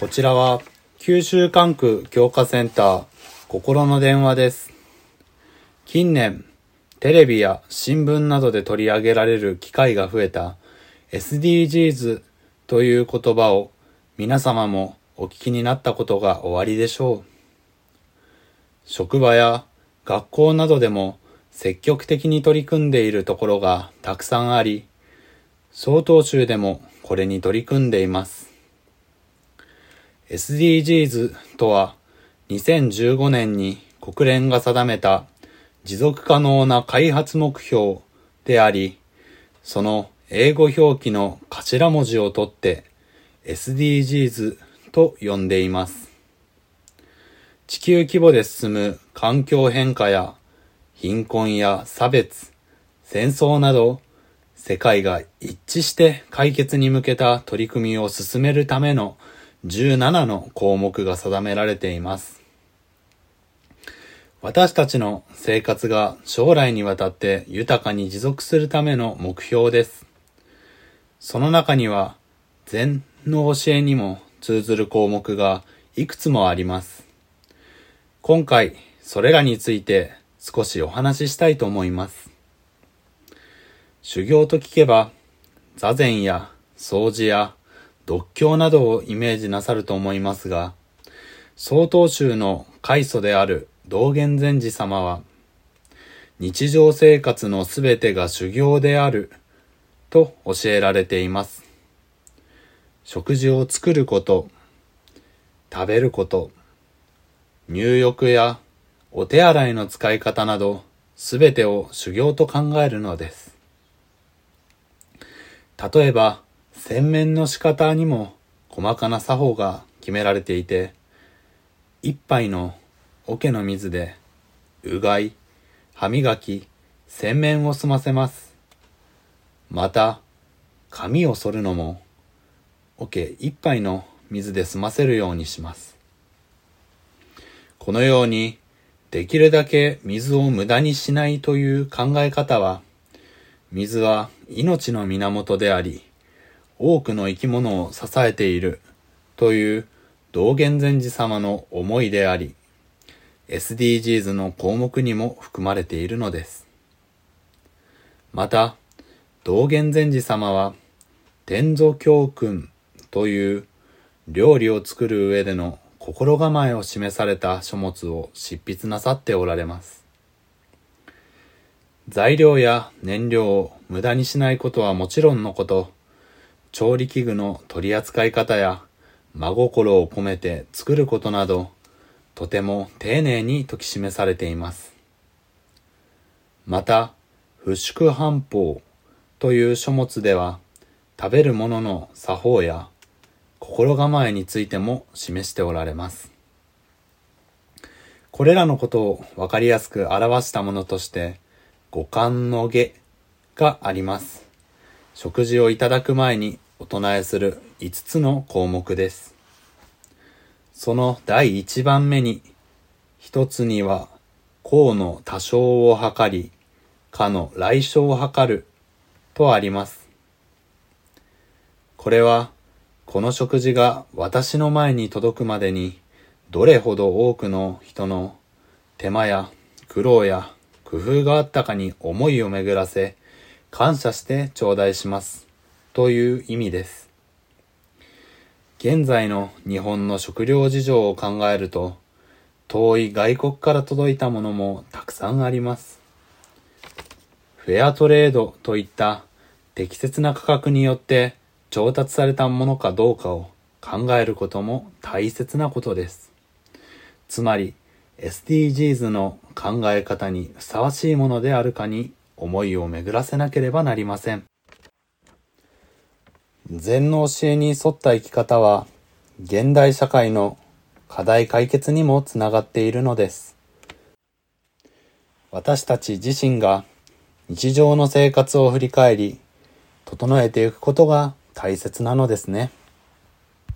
こちらは九州管区教化センター心の電話です。近年、テレビや新聞などで取り上げられる機会が増えた SDGs という言葉を皆様もお聞きになったことがおありでしょう。職場や学校などでも積極的に取り組んでいるところがたくさんあり、曹洞宗でもこれに取り組んでいます。SDGs とは2015年に国連が定めた持続可能な開発目標であり、その英語表記の頭文字を取って SDGs と呼んでいます。地球規模で進む環境変化や貧困や差別、戦争など世界が一致して解決に向けた取り組みを進めるための17の項目が定められています。私たちの生活が将来にわたって豊かに持続するための目標です。その中には禅の教えにも通ずる項目がいくつもあります。今回それらについて少しお話ししたいと思います。修行と聞けば座禅や掃除や読経などをイメージなさると思いますが、曹洞宗の開祖である道元禅師様は、日常生活のすべてが修行であると教えられています。食事を作ること、食べること、入浴やお手洗いの使い方など、すべてを修行と考えるのです。例えば、洗面の仕方にも細かな作法が決められていて、一杯の桶の水でうがい、歯磨き、洗面を済ませます。また、髪を剃るのも桶一杯の水で済ませるようにします。このように、できるだけ水を無駄にしないという考え方は、水は命の源であり、多くの生き物を支えているという道元禅師様の思いであり、SDGs の項目にも含まれているのです。また、道元禅師様は、天祖教訓という料理を作る上での心構えを示された書物を執筆なさっておられます。材料や燃料を無駄にしないことはもちろんのこと、調理器具の取り扱い方や真心を込めて作ることなど、とても丁寧に説き示されています。また、不宿半法という書物では、食べるものの作法や心構えについても示しておられます。これらのことをわかりやすく表したものとして、五感の下があります。食事をいただく前にお唱えする5つの項目です。その第1番目に、一つには、功の多少を図り、かの来生を図るとあります。これは、この食事が私の前に届くまでに、どれほど多くの人の手間や苦労や工夫があったかに思いを巡らせ、感謝して頂戴します。という意味です。現在の日本の食料事情を考えると、遠い外国から届いたものもたくさんあります。フェアトレードといった適切な価格によって調達されたものかどうかを考えることも大切なことです。つまり SDGs の考え方にふさわしいものであるかに思いを巡らせなければなりません。禅の教えに沿った生き方は、現代社会の課題解決にもつながっているのです。私たち自身が日常の生活を振り返り、整えていくことが大切なのですね。